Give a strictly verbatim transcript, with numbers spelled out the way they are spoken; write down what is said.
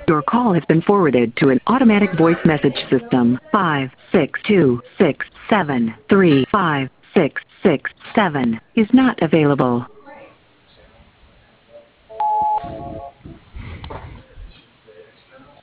Your call has been forwarded to an automatic voice message system. Five six two six seven three five six six seven is not available.